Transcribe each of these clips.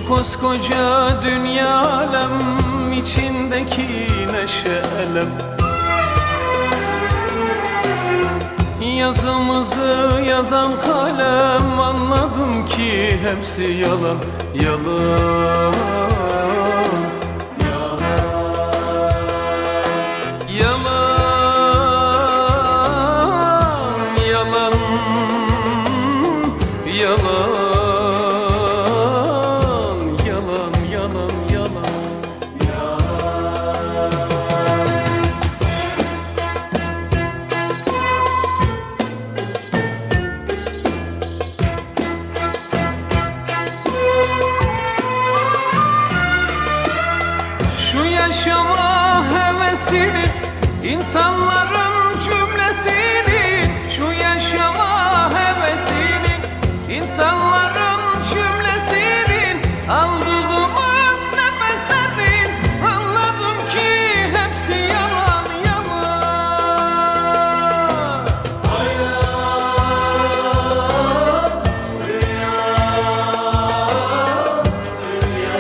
Şu koskoca dünya alem, içindeki neşe elem. Yazımızı yazan kalem, anladım ki hepsi yalan, yalan. Yaşama hevesini, insanların cümlesini. Şu yaşama hevesini, insanların cümlesinin. Aldığımız nefeslerin, anladım ki hepsi yalan, yalan. Hayat, dünya, dünya.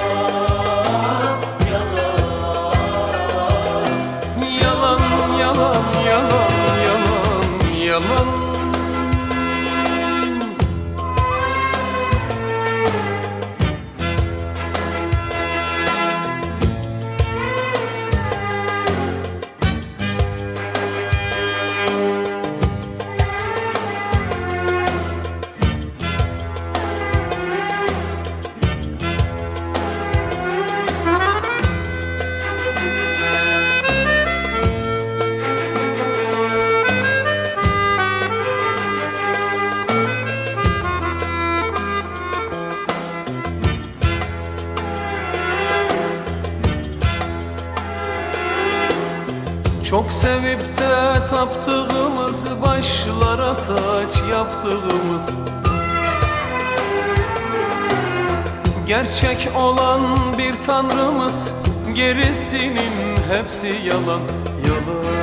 Çok sevip de taptığımız, başlara taç yaptığımız, gerçek olan bir tanrımız, gerisinin hepsi yalan, yalan.